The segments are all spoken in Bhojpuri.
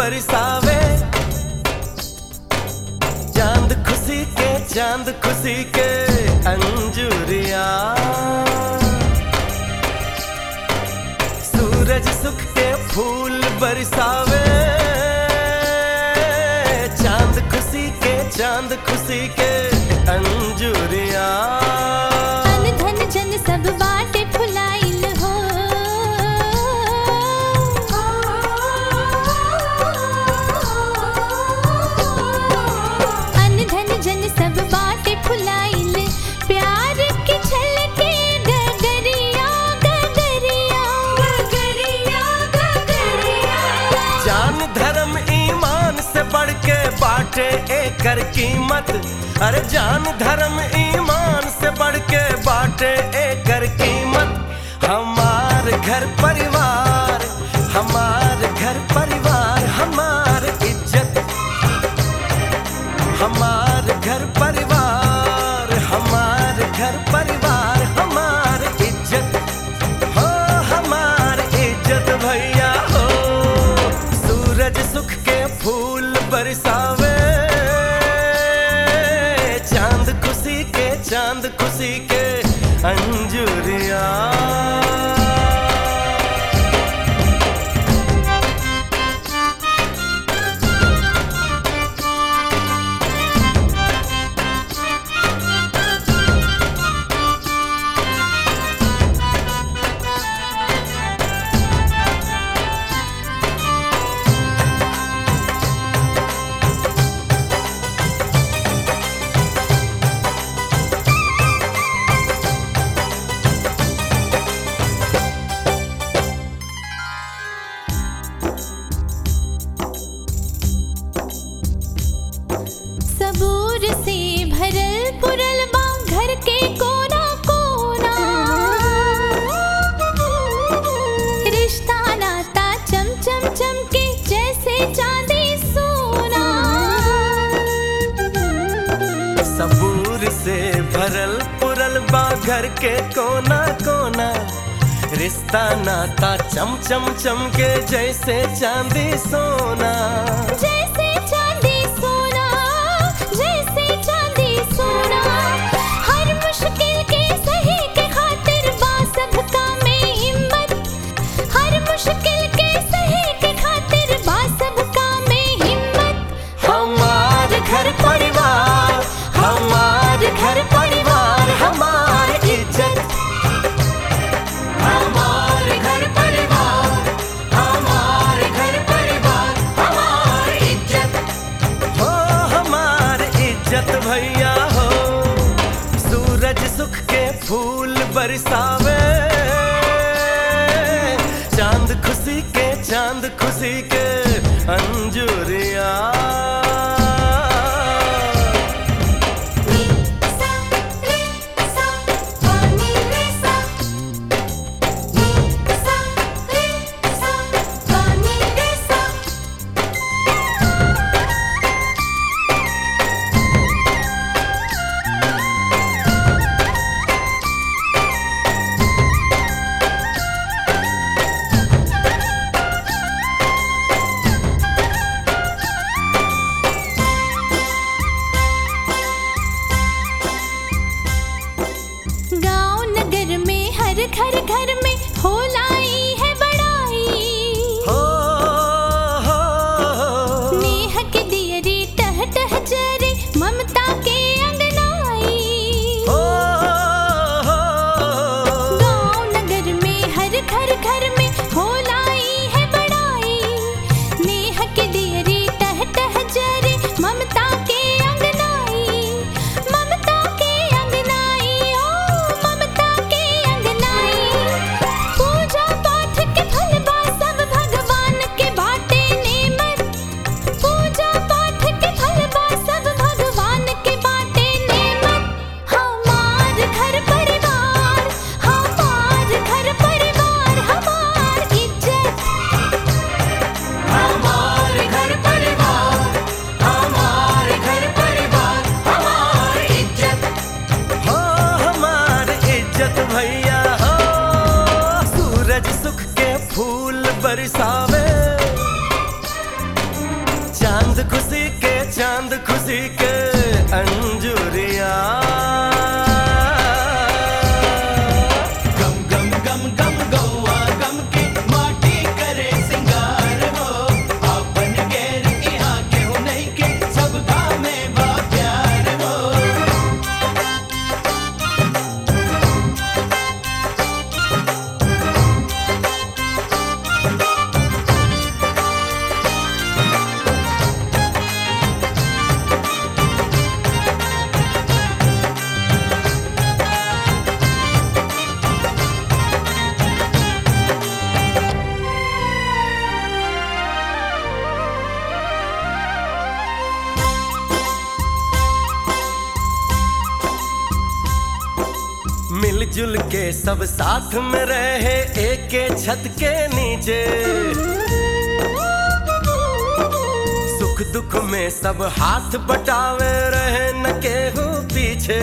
बरसावे। चांद खुशी के अंजुरिया, सूरज सुख के फूल बरसावे। चांद खुशी के अंजुरिया। अन धन जन सब बाटे फुलाइल हो, अन धन जन सब बाटे फुलाइल। प्यार की छलके गगरिया गगरिया गगरिया गगरिया। जान धर्म ईमान से बढ़ के बाटे एकर कीमत। अरे जान धर्म ईमान से बढ़ के बाटे एकर कीमत। हमार घर परिवार, हमार घर परिवार, हमार इज्जत। हमार घर परिवार, हमार घर परिवार, हमार इज्जत हो, हमार इज्जत भैया हो। सूरज सुख के फूल बरसावे। चांद खुशी के अंजुरिया। सबूर से भरल पुरल बा घर के कोना कोना। रिश्ता नाता चम चम चमके जैसे चांदी सोना। सबूर से भरल पुरल बा घर के कोना कोना। रिश्ता नाता चम चम चमके जैसे चांदी सोना। जैसे चांदी सोना, जैसे चांदी सोना। हर मुश्किल के सही के खातिर बा सबका में हिम्मत। हर मुश्किल के सही के खातिर बा सबका में हिम्मत। हमार घर परिवार, हमार घर परिवार, हमार इज्जत। हमार घर परिवार, हमार घर परिवार, हमार इज्जत हो, हमार इज्जत भैया हो। सूरज सुख के फूल बरसावे। चांद खुशी के अंजुरिया। घर घर में हो लाई है बड़ाई। नेह के दियरी टह टह जरे ममता के अंगनाई। गाँव नगर में हर घर घर में हो लाई है बड़ाई। नेह के दियरी टह टह जरे ममता के अंगनाई। ममता के अंगनाई, ओ ममता के अंगनाई। पूजा पाठ के फल बा सब भगवान के बाटे नेमत। पूजा पाठ के फल बा सब भगवान के बाटे नेमत। हमार घर परिवार, हमार घर परिवार, हमार इज्जत। हमार घर परिवार, हमार घर परिवार, हमार इज्जत हो, हमार इज्जत भैया हो। सूरज सुख के फूल बरसावे। खुशी के अंजुरिया। गम गम गम गम गौआ गम की माटी करे सिंगार हो। आपन गैर यहाँ के हो नहीं के सब में बा प्यार हो। मिलजुल के सब साथ में रहे एक छत के नीचे। सुख दुख में सब हाथ बटावे रहे न केहू पीछे।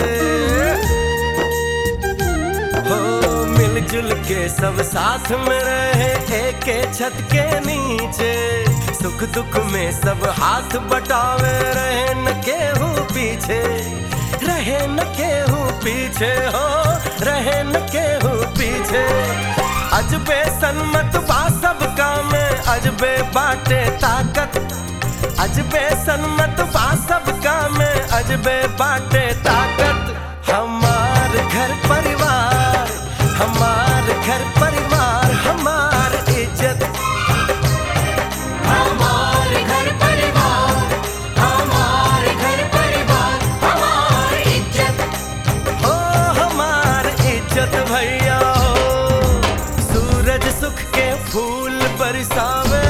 हो मिलजुल के सब साथ में रहे एक छत के नीचे। सुख दुख में सब हाथ बटावे रहे न केहू पीछे। रहे न केहू पीछे हो, रहे न केहू पीछे। अजबे सन्मत बा सबका में अजबे बाटे ताकत। अजबे सन्मत बा सबका में अजबे बाटे ताकत। हमार घर परिवार, हमार घर परिवार, हमार इज्जत। हमार घर परिवार, हमार घर परिवार, हमार इज्जत। हो हमार इज्जत भैया हो। सूरज सुख के फूल बरसावे,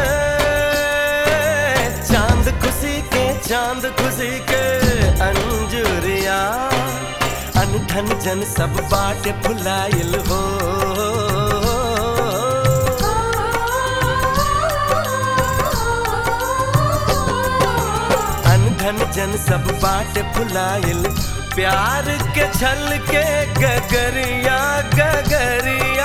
चांद खुशी के अंजुरिया। अनधन जन सब बाटे फुलाइल हो। अनधन जन सब बाटे फुलाइल। प्यार के छल के गगरिया गगरिया।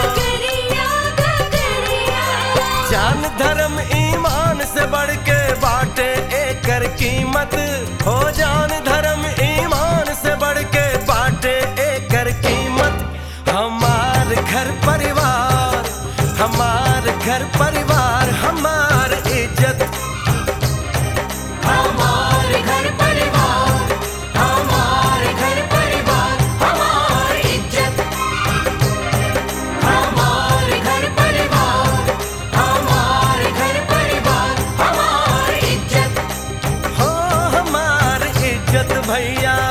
जान धर्म ईमान से बढ़ के बाटे एकर कीमत हो। जान धर्म ईमान से बढ़ के बाटे एकर कीमत। हमार घर परिवार, हमार घर परिवार, हमार इज्जत। हमार घर परिवार, हमार घर परिवार, हमार इज्जत। हमार घर परिवार, हमार घर परिवार, हमार इज्जत। हो हमार इज्जत भैया।